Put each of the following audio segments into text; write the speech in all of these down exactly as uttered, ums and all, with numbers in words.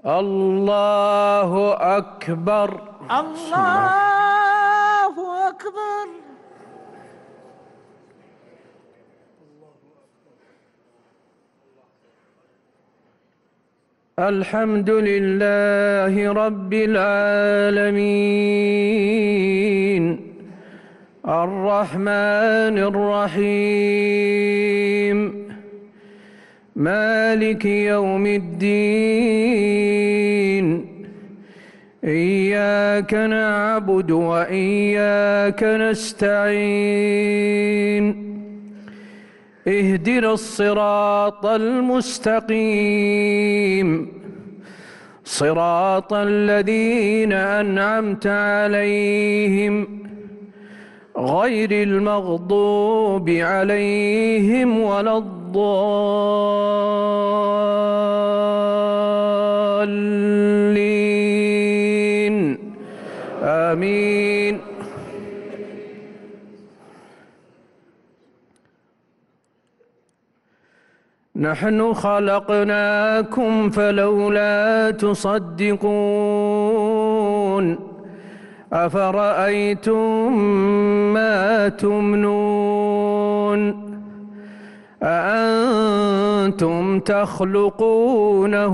الله أكبر. الله أكبر. الحمد لله رب العالمين الرحمن الرحيم مالك يوم الدين إياك نعبد وإياك نستعين اهدنا الصراط المستقيم صراط الذين أنعمت عليهم غير المغضوب عليهم ولا الضالين آمين. نحن خلقناكم فلولا تصدقون أفرأيتم ما تمنون أأنتم تخلقونه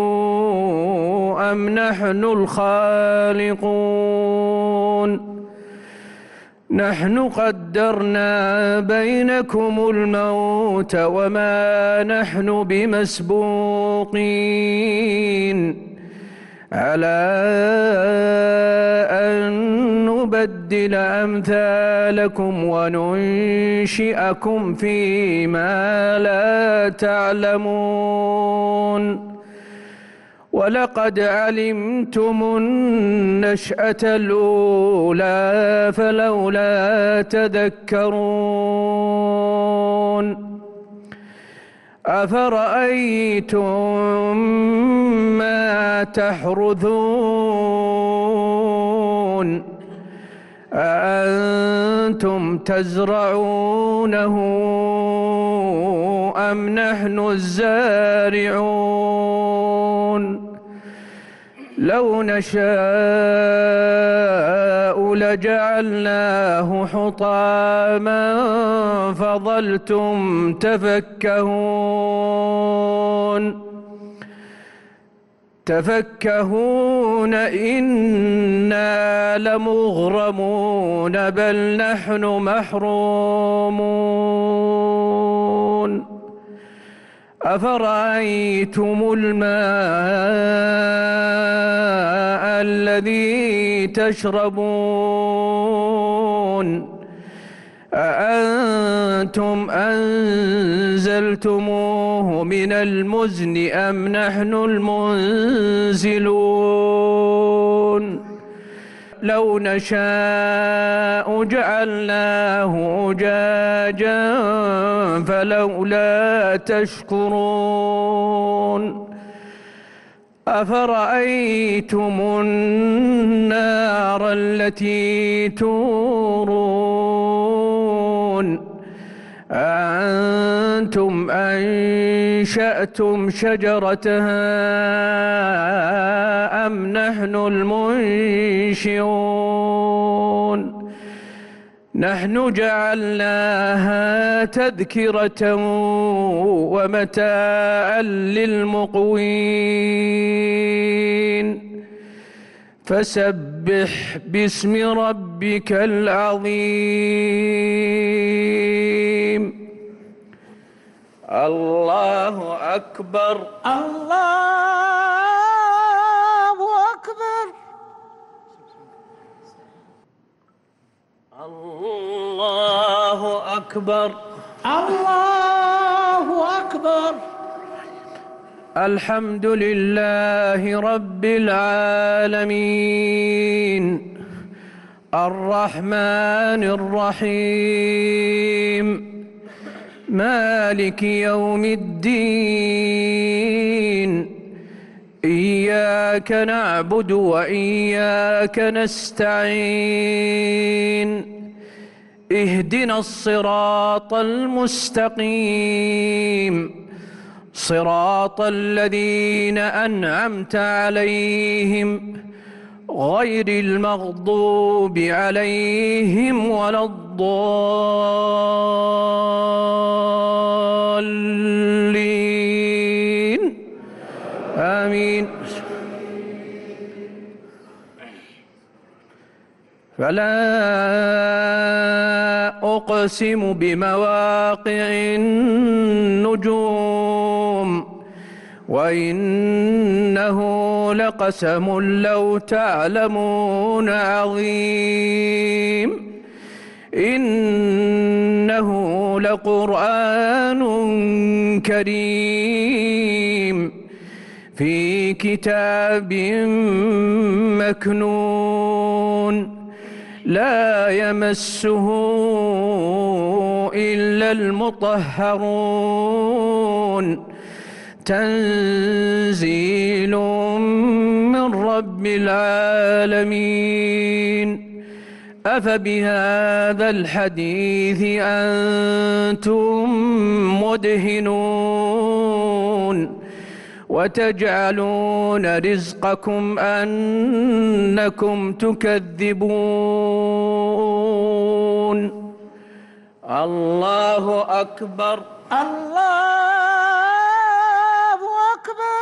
أم نحن الخالقون نحن قدرنا بينكم الموت وما نحن بمسبوقين على أن نبدل أمثالكم وننشئكم فيما لا تعلمون ولقد علمتم النشأة الأولى فلولا تذكرون أفرأيتم ما تحرثون أأنتم تزرعونه أم نحن الزارعون لو نشاء لجعلناه حطاما فظلتم تفكهون تفكهون إنا لمغرمون بل نحن محرومون أفرأيتم الماء الذي تشربون أأنتم أنزلتموه من المزن أم نحن المنزلون لو نشاء جعلناه أجاجا فلولا تشكرون أفرأيتم النار التي تورون أأنتم أنشأتم شجرتها أم نحن المنشئون نحن جعلناها تذكرة ومتاعا للمقوين فسبح باسم ربك العظيم. الله أكبر. الله أكبر. الله أكبر. الله أكبر. الحمد لله رب العالمين الرحمن الرحيم مالك يوم الدين إياك نعبد وإياك نستعين اهدنا الصراط المستقيم صراط الذين أنعمت عليهم غير المغضوب عليهم ولا الضالين آمين. فلا أقسم بمواقع النجوم وإنه لقسم لو تعلمون عظيم إنه لقرآن كريم في كتاب مكنون لا يمسه إلا المطهرون تنزيل من رب العالمين. أفبهذا الحديث أنتم مدهنون وتجعلون رزقكم أنكم تكذبون. الله أكبر. الله أكبر.